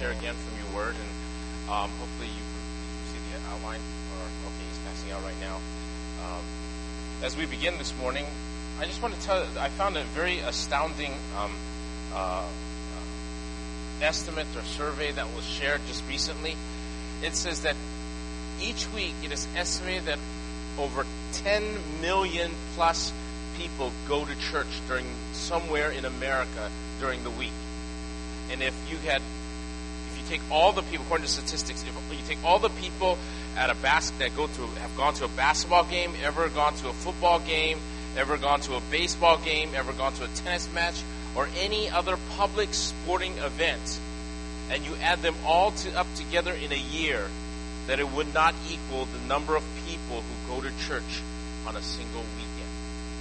share again from your word, and hopefully you see the outline. Okay, he's passing out right now. As we begin this morning, I just want to tell you, I found a very astounding estimate or survey that was shared just recently. It says that each week it is estimated that over 10 million plus people go to church somewhere in America during the week. And if you take all the people, according to statistics, if you take all the people at a that have gone to a basketball game, ever gone to a football game, ever gone to a baseball game, ever gone to a tennis match, or any other public sporting event, and you add them all up together in a year, that it would not equal the number of people who go to church on a single weekend.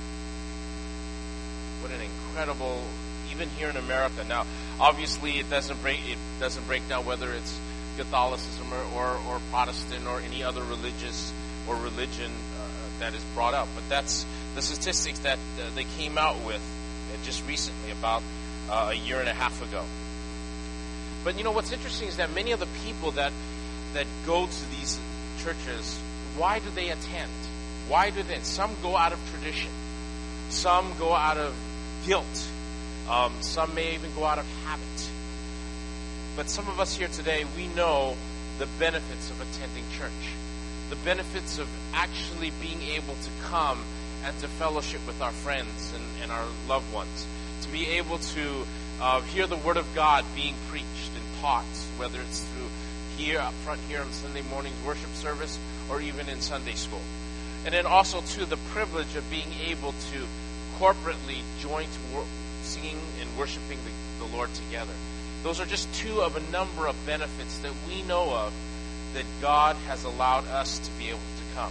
What an incredible, even here in America. Now, obviously, it doesn't break down whether it's Catholicism or Protestant or any other religion that is brought up. But that's the statistics that they came out with just recently, about a year and a half ago. But you know what's interesting is that many of the people that go to these churches, why do they attend? Why do they? Some go out of tradition. Some go out of guilt. Some may even go out of habit. But some of us here today, we know the benefits of attending church. The benefits of actually being able to come and to fellowship with our friends and our loved ones. To be able to hear the Word of God being preached and taught, whether it's through here, up front here on Sunday morning's worship service, or even in Sunday school. And then also, too, the privilege of being able to corporately join to singing and worshiping the Lord together. Those are just two of a number of benefits that we know of that God has allowed us to be able to come.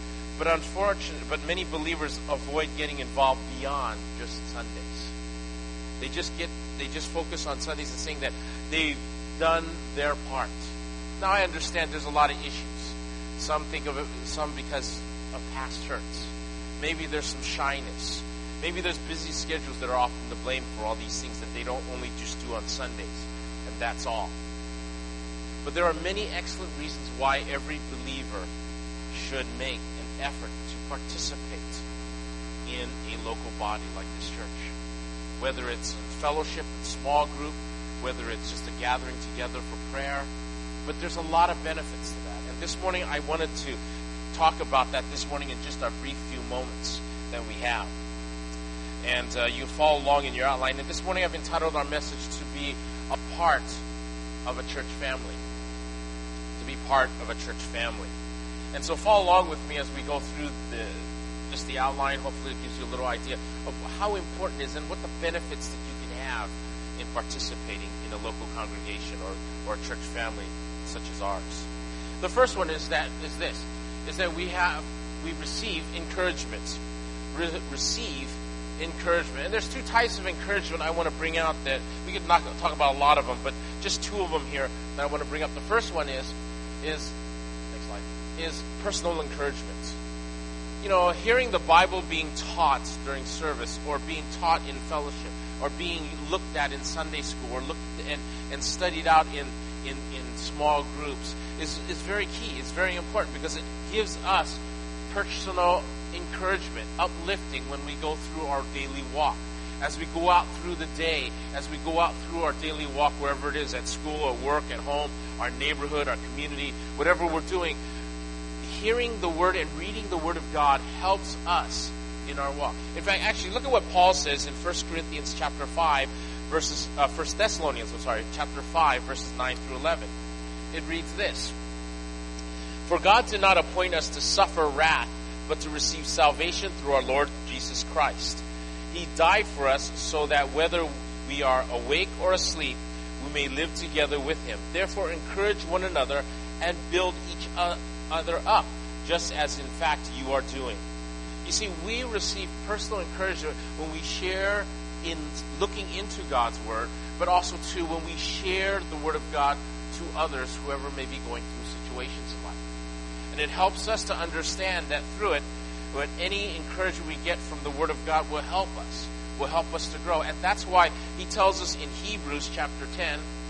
But many believers avoid getting involved beyond just Sundays. They just focus on Sundays and saying that they've done their part. Now I understand there's a lot of issues. Some think of it, some because of past hurts. Maybe there's some shyness. Maybe there's busy schedules that are often to blame for all these things that they don't only just do on Sundays, and that's all. But there are many excellent reasons why every believer should make an effort to participate in a local body like this church. Whether it's fellowship, small group, whether it's just a gathering together for prayer. But there's a lot of benefits to that. And this morning I wanted to talk about that this morning in just our brief few moments that we have. And you follow along in your outline. And this morning I've entitled our message to be a part of a church family. To be part of a church family. And so follow along with me as we go through the outline. Hopefully it gives you a little idea of how important it is and what the benefits that you can have in participating in a local congregation or a church family such as ours. The first one is that we receive encouragement. Receive encouragement. And there's two types of encouragement I want to bring out that we could not talk about a lot of them, but just two of them here that I want to bring up. The first one is next slide, is personal encouragement. You know, hearing the Bible being taught during service, or being taught in fellowship, or being looked at in Sunday school, or looked and studied out in small groups is very key. It's very important because it gives us personal encouragement, uplifting when we go through our daily walk. As we go out through the day, as we go out through our daily walk, wherever it is, at school, at work, at home, our neighborhood, our community, whatever we're doing, hearing the Word and reading the Word of God helps us in our walk. In fact, actually, look at what Paul says in 1 Corinthians chapter 5, verses 1 Thessalonians, chapter 5, verses 9 through 11. It reads this: "For God did not appoint us to suffer wrath, but to receive salvation through our Lord Jesus Christ. He died for us so that whether we are awake or asleep, we may live together with Him. Therefore, encourage one another and build each other up, just as in fact you are doing." You see, we receive personal encouragement when we share in looking into God's Word, but also too when we share the Word of God to others, whoever may be going through situations in life. And it helps us to understand that through it, but any encouragement we get from the Word of God will help us to grow. And that's why he tells us in Hebrews chapter 10,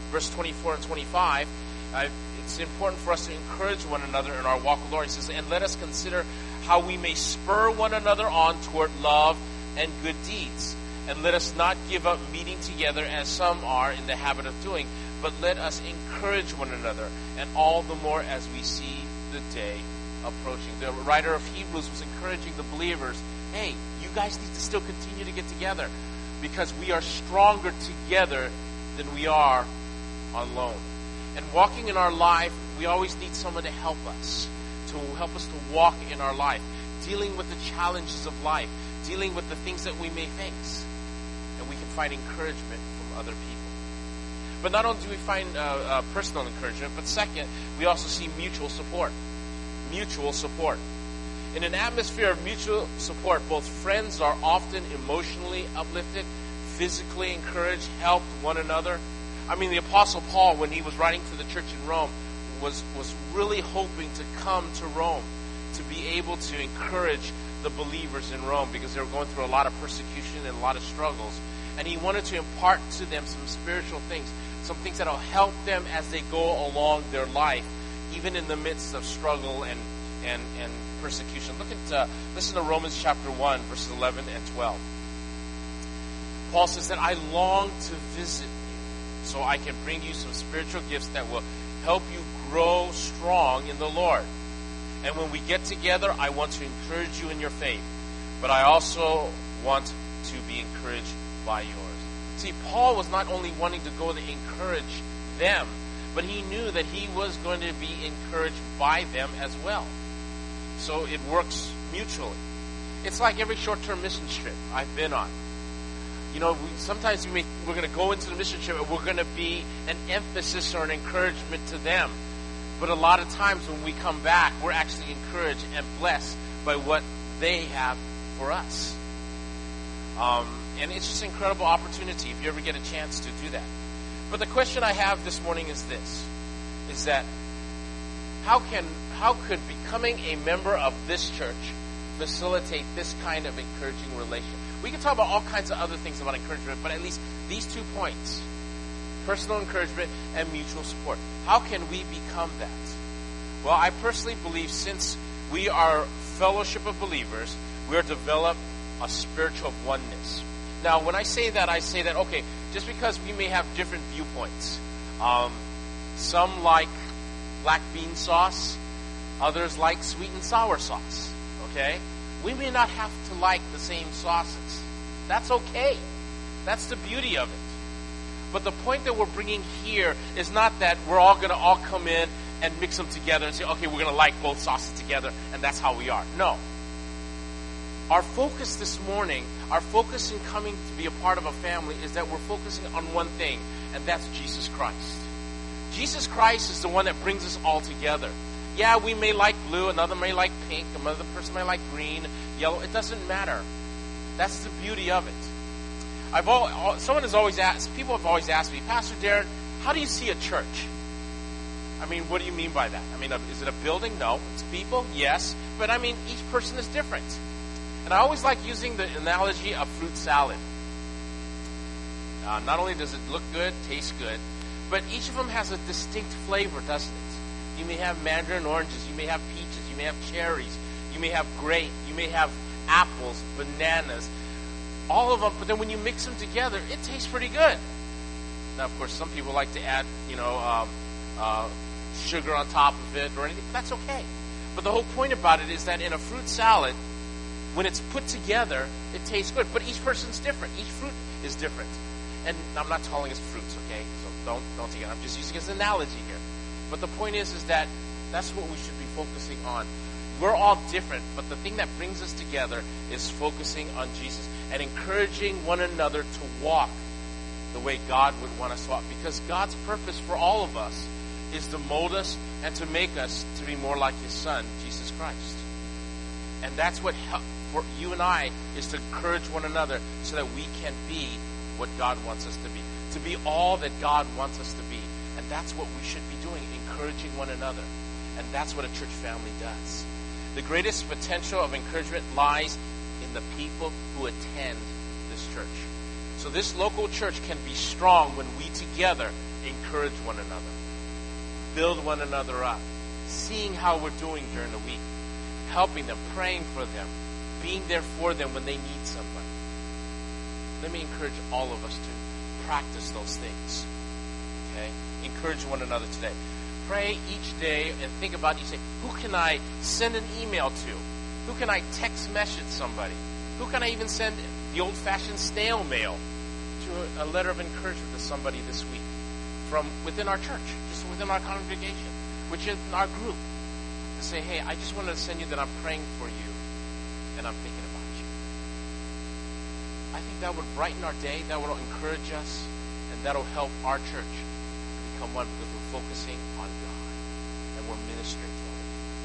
verse 24 and 25, it's important for us to encourage one another in our walk with the Lord. He says, and let us consider how we may spur one another on toward love and good deeds. And let us not give up meeting together as some are in the habit of doing, but let us encourage one another, and all the more as we see the day approaching. The writer of Hebrews was encouraging the believers, hey, you guys need to still continue to get together, because we are stronger together than we are alone. And walking in our life, we always need someone to help us to walk in our life, dealing with the challenges of life, dealing with the things that we may face. And we can find encouragement from other people. But not only do we find personal encouragement, but second, we also see mutual support. Mutual support. In an atmosphere of mutual support, both friends are often emotionally uplifted, physically encouraged, helped one another. I mean, the Apostle Paul, when he was writing to the church in Rome, was really hoping to come to Rome to be able to encourage the believers in Rome, because they were going through a lot of persecution and a lot of struggles. And he wanted to impart to them some spiritual things, some things that will help them as they go along their life, even in the midst of struggle and persecution. Listen to Romans chapter 1, verses 11 and 12. Paul says that I long to visit you so I can bring you some spiritual gifts that will help you grow strong in the Lord. And when we get together, I want to encourage you in your faith, but I also want to be encouraged by yours. See, Paul was not only wanting to go to encourage them, but he knew that he was going to be encouraged by them as well. So it works mutually. It's like every short-term mission trip I've been on. You know, sometimes we're going to go into the mission trip and we're going to be an emphasis or an encouragement to them. But a lot of times when we come back, we're actually encouraged and blessed by what they have for us. And it's just an incredible opportunity if you ever get a chance to do that. But the question I have this morning is this, is that how could becoming a member of this church facilitate this kind of encouraging relationship? We can talk about all kinds of other things about encouragement, but at least these 2 points, personal encouragement and mutual support. How can we become that? Well, I personally believe since we are fellowship of believers, we are to develop a spiritual oneness. Now, when I say that, okay, just because we may have different viewpoints. Some like black bean sauce, others like sweet and sour sauce, okay? We may not have to like the same sauces. That's okay. That's the beauty of it. But the point that we're bringing here is not that we're all going to all come in and mix them together and say, okay, we're going to like both sauces together, and that's how we are. No. Our focus this morning, our focus in coming to be a part of a family is that we're focusing on one thing, and that's Jesus Christ. Jesus Christ is the one that brings us all together. Yeah, we may like blue, another may like pink, another person may like green, yellow. It doesn't matter. That's the beauty of it. People have always asked me, Pastor Darren, how do you see a church? I mean, what do you mean by that? I mean, is it a building? No. It's people? Yes. But I mean, each person is different. And I always like using the analogy of fruit salad. Not only does it look good, taste good, but each of them has a distinct flavor, doesn't it? You may have mandarin oranges, you may have peaches, you may have cherries, you may have grape, you may have apples, bananas, all of them, but then when you mix them together, it tastes pretty good. Now, of course, some people like to add, sugar on top of it or anything, but that's okay. But the whole point about it is that in a fruit salad, when it's put together, it tastes good. But each person's different. Each fruit is different. And I'm not calling it fruits, okay? So don't take it. I'm just using it as an analogy here. But the point is that that's what we should be focusing on. We're all different, but the thing that brings us together is focusing on Jesus and encouraging one another to walk the way God would want us to walk. Because God's purpose for all of us is to mold us and to make us to be more like His Son, Jesus Christ. And that's what for you and I is to encourage one another so that we can be what God wants us to be all that God wants us to be. And that's what we should be doing, encouraging one another. And that's what a church family does. The greatest potential of encouragement lies in the people who attend this church. So this local church can be strong when we together encourage one another, build one another up, seeing how we're doing during the week, helping them, praying for them, being there for them when they need somebody. Let me encourage all of us to practice those things. Okay? Encourage one another today. Pray each day and think about it. You say, who can I send an email to? Who can I text message somebody? Who can I even send the old-fashioned snail mail to a letter of encouragement to somebody this week from within our church, just within our congregation, which is in our group, to say, hey, I just wanted to send you that I'm praying for you and I'm thinking about you. I think that would brighten our day, that will encourage us, and that will help our church become one because we're focusing on God and we're ministering to Him.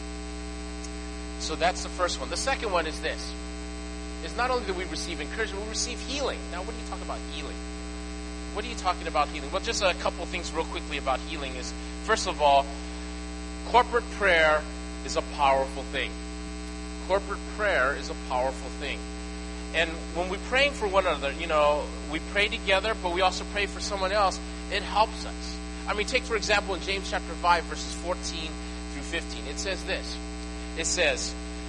So that's the first one. The second one is this. It's not only that we receive encouragement, we receive healing. Now, what do you talk about healing? What are you talking about healing? Well, just a couple things real quickly about healing is, first of all, corporate prayer is a powerful thing. Corporate prayer is a powerful thing. And when we're praying for one another, we pray together, but we also pray for someone else. It helps us. I mean, take, for example, in James chapter 5, verses 14 through 15. It says this. It says,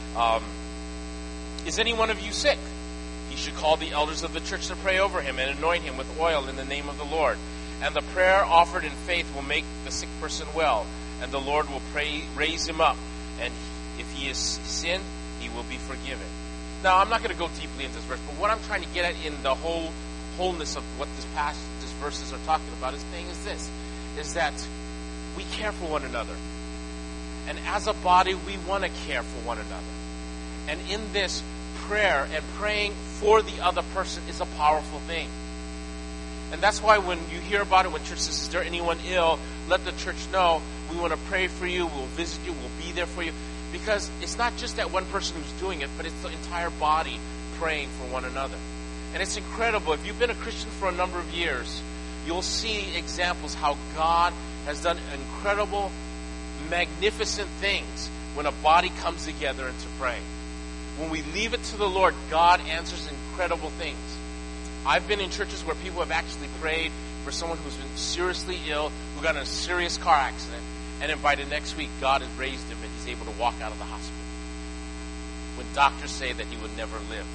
is any one of you sick? He should call the elders of the church to pray over him and anoint him with oil in the name of the Lord. And the prayer offered in faith will make the sick person well, and the Lord will raise him up. And if he has sinned, he will be forgiven. Now, I'm not going to go deeply into this verse, but what I'm trying to get at in the wholeness of what this verses are talking about is that we care for one another. And as a body, we want to care for one another. And in this, prayer and praying for the other person is a powerful thing. And that's why when you hear about it, when church says, is there anyone ill? Let the church know. We want to pray for you. We'll visit you. We'll be there for you. Because it's not just that one person who's doing it, but it's the entire body praying for one another. And it's incredible. If you've been a Christian for a number of years, you'll see examples how God has done incredible, magnificent things when a body comes together and to pray. When we leave it to the Lord, God answers incredible things. I've been in churches where people have actually prayed for someone who's been seriously ill, who got in a serious car accident, and then by the next week, God has raised him and he's able to walk out of the hospital when doctors say that he would never live.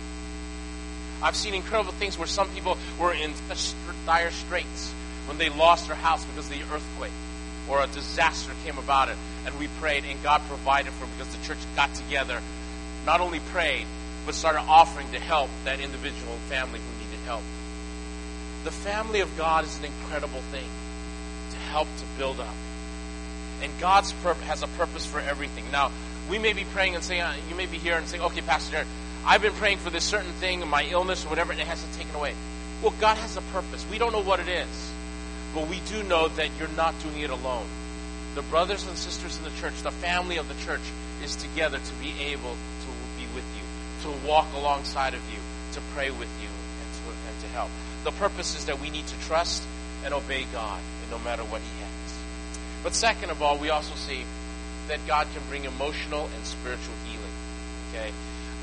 I've seen incredible things where some people were in such dire straits when they lost their house because of the earthquake or a disaster came about it, and we prayed and God provided for them because the church got together, not only prayed, but started offering to help that individual family who needed help. The family of God is an incredible thing to help to build up. And God's has a purpose for everything. Now, we may be praying and saying, you may be here and saying, okay, Pastor Jared, I've been praying for this certain thing, my illness or whatever, and it hasn't taken away. Well, God has a purpose. We don't know what it is, but we do know that you're not doing it alone. The brothers and sisters in the church, the family of the church, is together to be able to be with you, to walk alongside of you, to pray with you, and to help. The purpose is that we need to trust and obey God, no matter what He has. But second of all, we also see that God can bring emotional and spiritual healing. Okay,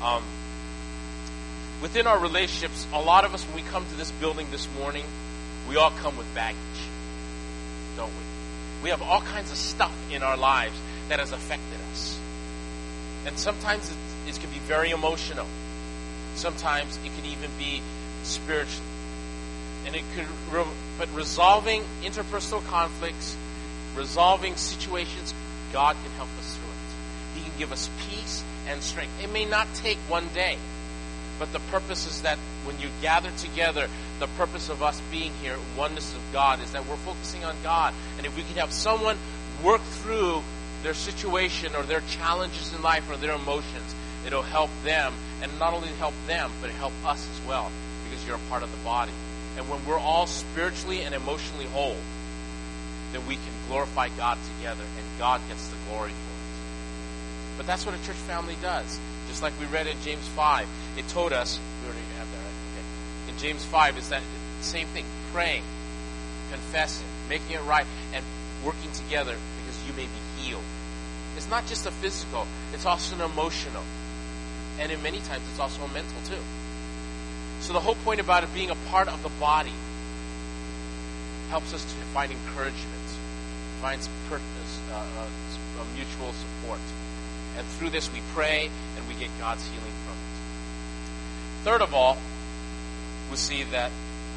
within our relationships, a lot of us, when we come to this building this morning, we all come with baggage, don't we? We have all kinds of stuff in our lives that has affected us. And sometimes it can be very emotional. Sometimes it can even be spiritual. And it could, but resolving interpersonal conflicts, resolving situations, God can help us through it. He can give us peace and strength. It may not take one day, but the purpose is that when you gather together, the purpose of us being here, oneness of God, is that we're focusing on God. And if we can have someone work through their situation or their challenges in life or their emotions, it'll help them, and not only help them, but help us as well, because you're a part of the body. And when we're all spiritually and emotionally whole, then we can glorify God together, and God gets the glory for it. But that's what a church family does. Just like we read in James 5, it told us, we already have that, right? Okay. In James 5, is that same thing, praying, confessing, making it right, and working together because you may be healed. It's not just a physical, it's also an emotional. And in many times, it's also a mental too. So the whole point about it being a part of the body helps us to find encouragement, finds purpose, mutual support. And through this we pray and we get God's healing from it. Third of all, we see that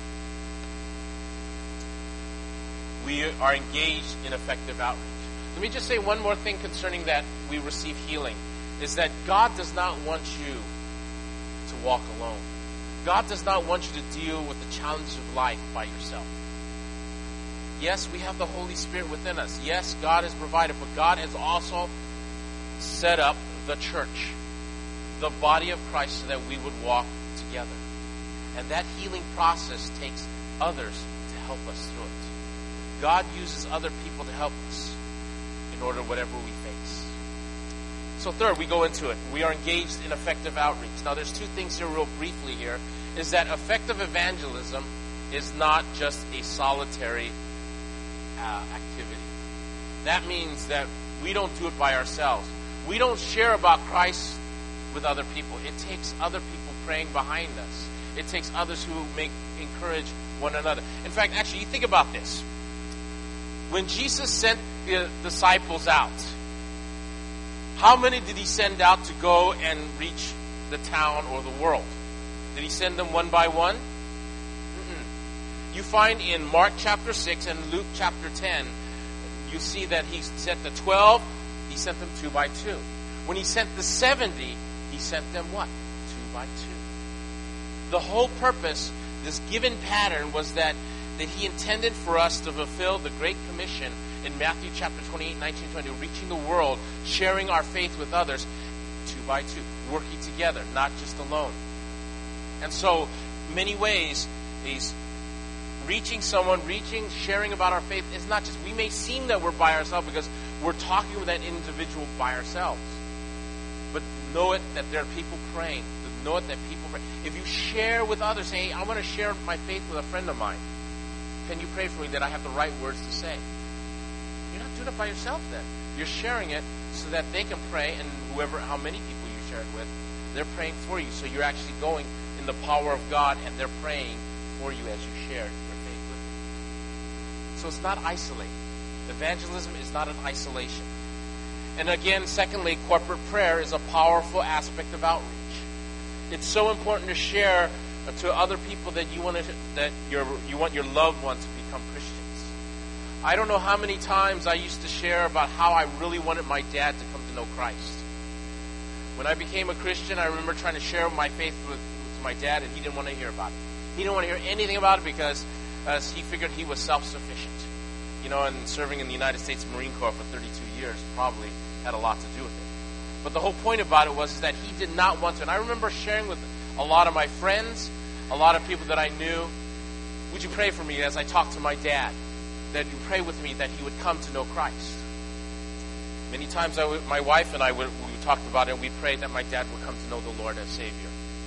we are engaged in effective outreach. Let me just say one more thing concerning that we receive healing, is that God does not want you to walk alone. God does not want you to deal with the challenges of life by yourself. Yes, we have the Holy Spirit within us. Yes, God has provided, but God has also set up the church, the body of Christ, so that we would walk together. And that healing process takes others to help us through it. God uses other people to help us in order whatever we face. So third, we go into it. We are engaged in effective outreach. Now there's two things here real briefly here, is that effective evangelism is not just a solitary activity. That means that we don't do it by ourselves. We don't share about Christ with other people. It takes other people praying behind us. It takes others who encourage one another. In fact, actually, you think about this. When Jesus sent the disciples out, how many did he send out to go and reach the town or the world? Did he send them one by one? You find in Mark chapter 6 and Luke chapter 10, you see that he sent the 12, he sent them 2 by 2. When he sent the 70, he sent them what? 2 by 2. The whole purpose, this given pattern, was that he intended for us to fulfill the Great Commission in Matthew chapter 28, 19, 20, reaching the world, sharing our faith with others, 2 by 2, working together, not just alone. And so, many ways, these reaching someone, sharing about our faith is not just, we may seem that we're by ourselves because we're talking with that individual by ourselves. But know it that there are people praying. Know it that people pray. If you share with others, say, hey, I want to share my faith with a friend of mine. Can you pray for me that I have the right words to say? You're not doing it by yourself then. You're sharing it so that they can pray, and how many people you share it with, they're praying for you. So you're actually going in the power of God, and they're praying for you as you share your faith with them. So it's not isolated. Evangelism is not an isolation. And again, secondly, corporate prayer is a powerful aspect of outreach. It's so important to share to other people that you want your loved ones to become Christians. I don't know how many times I used to share about how I really wanted my dad to come to know Christ. When I became a Christian, I remember trying to share my faith with my dad, and he didn't want to hear about it. He didn't want to hear anything about it because he figured he was self-sufficient. And serving in the United States Marine Corps for 32 years probably had a lot to do with it. But the whole point about it was that he did not want to. And I remember sharing with a lot of my friends, a lot of people that I knew, would you pray for me as I talked to my dad? That you pray with me that he would come to know Christ. Many times my wife and I we talked about it, and we prayed that my dad would come to know the Lord as Savior.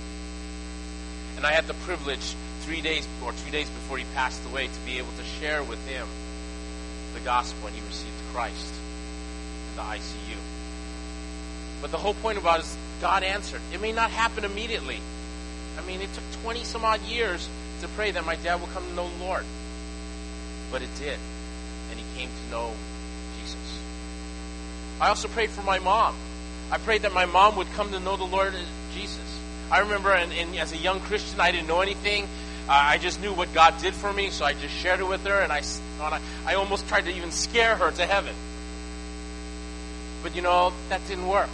And I had the privilege 2 days before he passed away to be able to share with him the gospel when he received Christ in the ICU. But the whole point about it is God answered. It may not happen immediately. It took 20 some odd years to pray that my dad would come to know the Lord. But it did. And he came to know Jesus. I also prayed for my mom. I prayed that my mom would come to know the Lord Jesus. I remember as a young Christian, I didn't know anything. I just knew what God did for me, so I just shared it with her, and I almost tried to even scare her to heaven. But, that didn't work.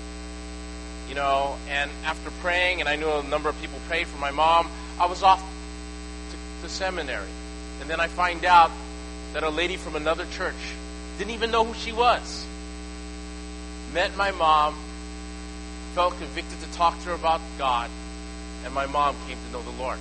And after praying, and I knew a number of people prayed for my mom, I was off to seminary. And then I find out that a lady from another church didn't even know who she was. Met my mom, felt convicted to talk to her about God, and my mom came to know the Lord.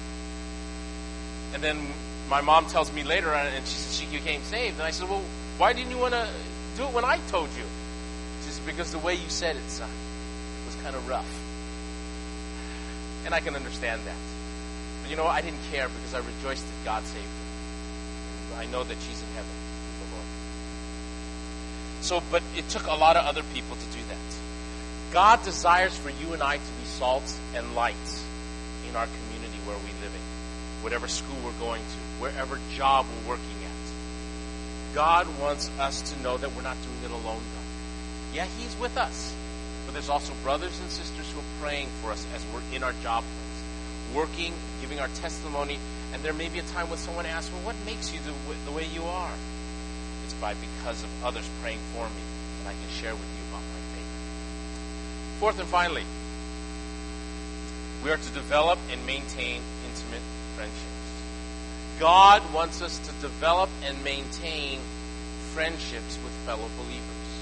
And then my mom tells me later, and she says she became saved. And I said, well, why didn't you want to do it when I told you? She says, because the way you said it, son, was kind of rough. And I can understand that. But I didn't care because I rejoiced that God saved her. I know that she's in heaven with the Lord. So, but it took a lot of other people to do that. God desires for you and I to be salt and light in our community where whatever school we're going to, wherever job we're working at. God wants us to know that we're not doing it alone, though. Yeah, He's with us. But there's also brothers and sisters who are praying for us as we're in our job place, working, giving our testimony. And there may be a time when someone asks, well, what makes you the way you are? It's because of others praying for me, and I can share with you about my faith. Fourth and finally, we are to develop and maintain intimate friendships. God wants us to develop and maintain friendships with fellow believers.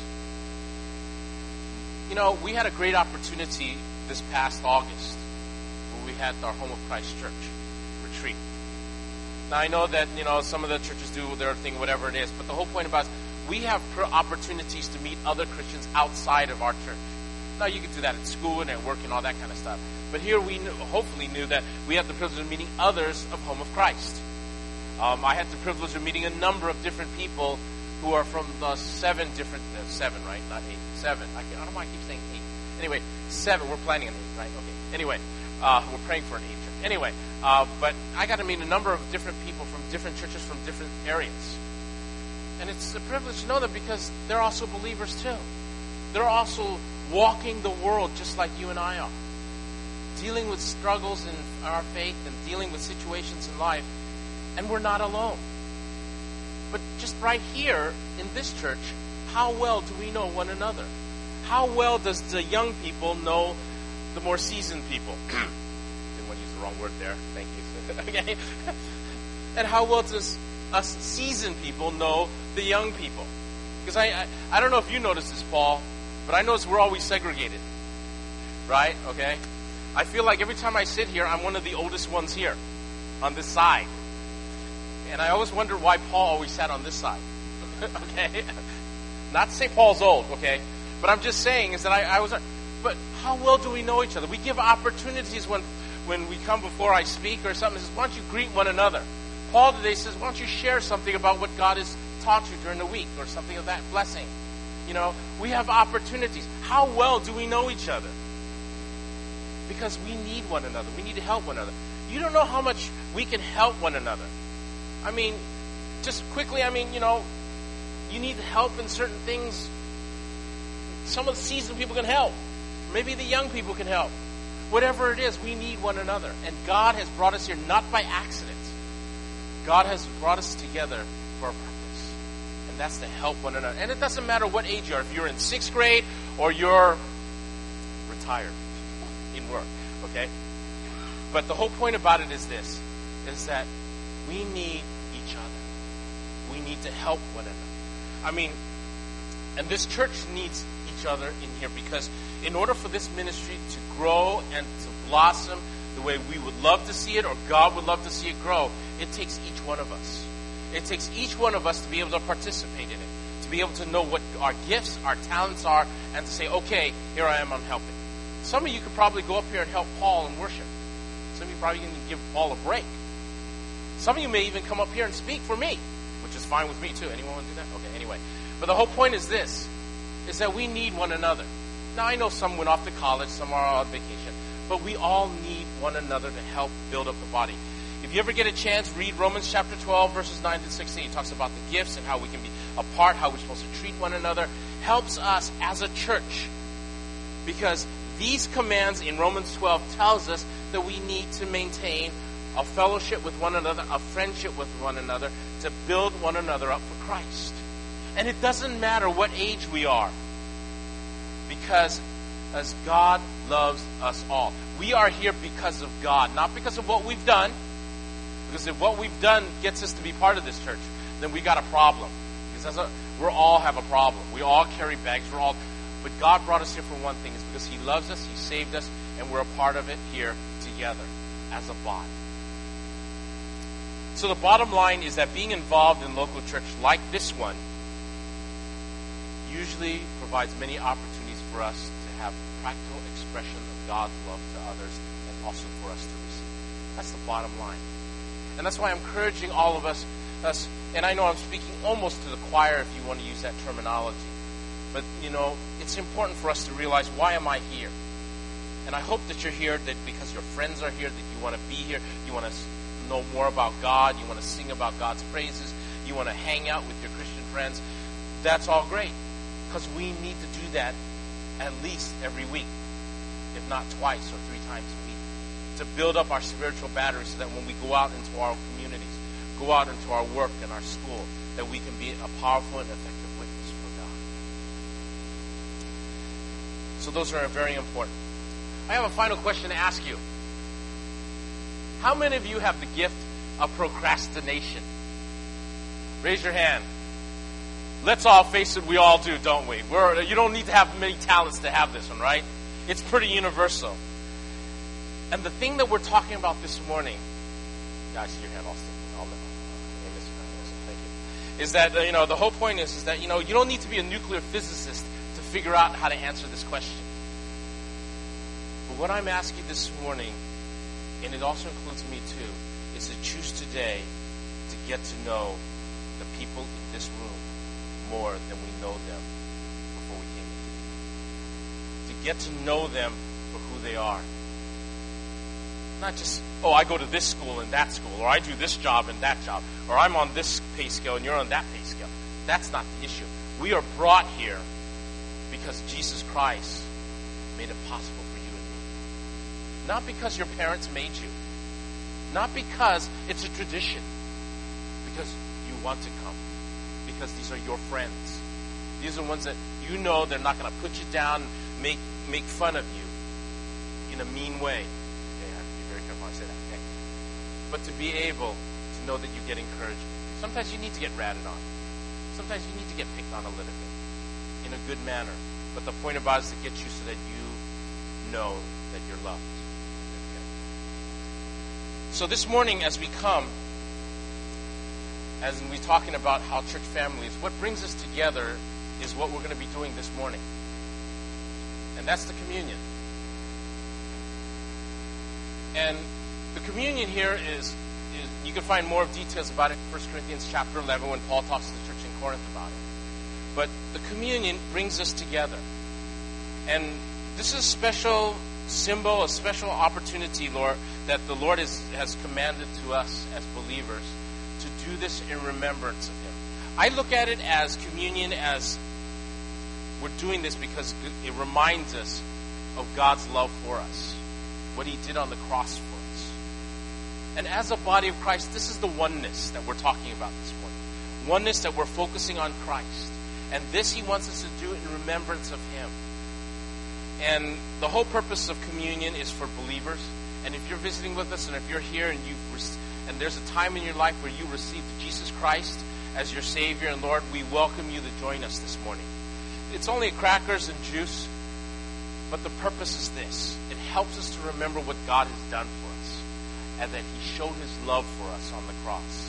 You know, we had a great opportunity this past August when we had our Home of Christ Church retreat. Now, I know that, some of the churches do their thing, whatever it is, but the whole point about it is we have opportunities to meet other Christians outside of our church. Now, you can do that at school and at work and all that kind of stuff. But here we hopefully knew that we had the privilege of meeting others of Home of Christ. I had the privilege of meeting a number of different people who are from the seven, right? Not 8, 7. I don't know why I keep saying 8. Anyway, 7. We're planning on 8, right? Okay. Anyway, we're praying for an 8 church. Anyway, but I got to meet a number of different people from different churches from different areas. And it's a privilege to know them because they're also believers too. They're also walking the world just like you and I are. Dealing with struggles in our faith and dealing with situations in life. And we're not alone. But just right here in this church, how well do we know one another? How well does the young people know the more seasoned people? Didn't want to use the wrong word there. Thank you. Okay. And how well does us seasoned people know the young people? Because I don't know if you noticed this, Paul, but I notice we're always segregated. Right? Okay? I feel like every time I sit here, I'm one of the oldest ones here on this side. And I always wonder why Paul always sat on this side. Okay? Not to say Paul's old, okay? But I'm just saying is that I was... But how well do we know each other? We give opportunities when we come before I speak or something. He says, why don't you greet one another? Paul today says, why don't you share something about what God has taught you during the week or something of that blessing? We have opportunities. How well do we know each other? Because we need one another. We need to help one another. You don't know how much we can help one another. I mean, just quickly, you need help in certain things. Some of the seasoned people can help. Maybe the young people can help. Whatever it is, we need one another. And God has brought us here not by accident. God has brought us together for a purpose. And that's to help one another. And it doesn't matter what age you are. If you're in 6th grade or you're retired in work, okay? But the whole point about it is this, is that we need each other. We need to help one another. And this church needs each other in here because in order for this ministry to grow and to blossom the way we would love to see it or God would love to see it grow, it takes each one of us. It takes each one of us to be able to participate in it, to be able to know what our gifts, our talents are, and to say, okay, here I am, I'm helping. Some of you could probably go up here and help Paul in worship. Some of you probably can give Paul a break. Some of you may even come up here and speak for me, which is fine with me too. Anyone want to do that? Okay, anyway. But the whole point is this, is that we need one another. Now, I know some went off to college, some are on vacation, but we all need one another to help build up the body. If you ever get a chance, read Romans chapter 12, verses 9 to 16. It talks about the gifts and how we can be apart, how we're supposed to treat one another. Helps us as a church. Because these commands in Romans 12 tells us that we need to maintain a fellowship with one another, a friendship with one another, to build one another up for Christ. And it doesn't matter what age we are. Because as God loves us all. We are here because of God, not because of what we've done. Because if what we've done gets us to be part of this church, then we got a problem. Because we all have a problem. We all carry bags. But God brought us here for one thing. It's because He loves us, He saved us, and we're a part of it here together as a body. So the bottom line is that being involved in local church like this one usually provides many opportunities for us to have practical expression of God's love to others and also for us to receive. That's the bottom line. And that's why I'm encouraging all of us, and I know I'm speaking almost to the choir if you want to use that terminology, but it's important for us to realize, why am I here? And I hope that you're here that because your friends are here, that you want to be here, you want to to know more about God, you want to sing about God's praises, you want to hang out with your Christian friends, that's all great. Because we need to do that at least every week, if not twice or 3 times a week, to build up our spiritual battery so that when we go out into our communities, go out into our work and our school, that we can be a powerful and effective witness for God. So those are very important. I have a final question to ask you. How many of you have the gift of procrastination? Raise your hand. Let's all face it, we all do, don't we? You don't need to have many talents to have this one, right? It's pretty universal. And the thing that we're talking about this morning, guys, your hand all thank you, is that, the whole point is that, you don't need to be a nuclear physicist to figure out how to answer this question. But what I'm asking this morning, and it also includes me too, is to choose today to get to know the people in this room more than we know them before we came in. To get to know them for who they are. Not just, I go to this school and that school, or I do this job and that job, or I'm on this pay scale and you're on that pay scale. That's not the issue. We are brought here because Jesus Christ made it possible for you and me. Not because your parents made you. Not because it's a tradition. Because you want to come. Because these are your friends. These are ones that you know they're not going to put you down, make fun of you in a mean way. Okay, I have to be very careful when I say that. Okay? But to be able to know that you get encouragement. Sometimes you need to get ratted on. Sometimes you need to get picked on a little bit in a good manner. But the point about it is to get you so that you know that you're loved. Okay? So this morning as we come, as we're talking about how church family is, what brings us together is what we're going to be doing this morning. And that's the communion. And the communion here is you can find more details about it in 1 Corinthians chapter 11 when Paul talks to the church in Corinth about it. But the communion brings us together. And this is a special symbol, a special opportunity, Lord, that the Lord has commanded to us as believers to do this in remembrance of Him. I look at it as communion as we're doing this because it reminds us of God's love for us, what He did on the cross for us. And as a body of Christ, this is the oneness that we're talking about this morning. Oneness that we're focusing on Christ. And this He wants us to do in remembrance of Him. And the whole purpose of communion is for believers. And if you're visiting with us and if you're here and and there's a time in your life where you received Jesus Christ as your Savior and Lord, we welcome you to join us this morning. It's only crackers and juice, but the purpose is this. It helps us to remember what God has done for us and that He showed His love for us on the cross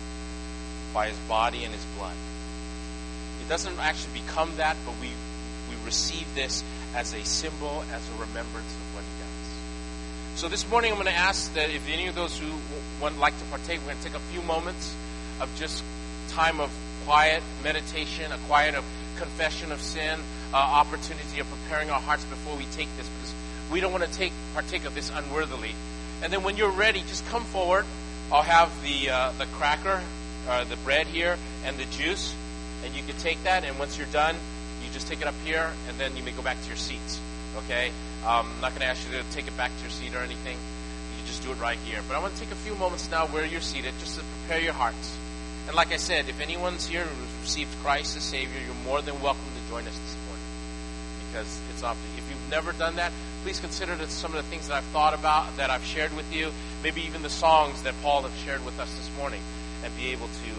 by His body and His blood. It doesn't actually become that, but we receive this as a symbol, as a remembrance of what He does. So this morning I'm going to ask that if any of those who would like to partake, we're going to take a few moments of just time of quiet meditation, a quiet of confession of sin, opportunity of preparing our hearts before we take this, because we don't want to partake of this unworthily. And then when you're ready, just come forward. I'll have the cracker, the bread here, and the juice, and you can take that. And once you're done, you just take it up here, and then you may go back to your seats. Okay? I'm not going to ask you to take it back to your seat or anything. You just do it right here. But I want to take a few moments now where you're seated, just to prepare your hearts. And like I said, if anyone's here who's received Christ as Savior, you're more than welcome to join us this morning. Because it's obvious. If you've never done that, please consider that some of the things that I've thought about, that I've shared with you, maybe even the songs that Paul has shared with us this morning, and be able to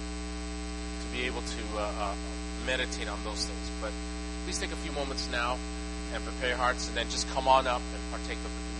meditate on those things. But please take a few moments now and prepare your hearts, and then just come on up and partake of the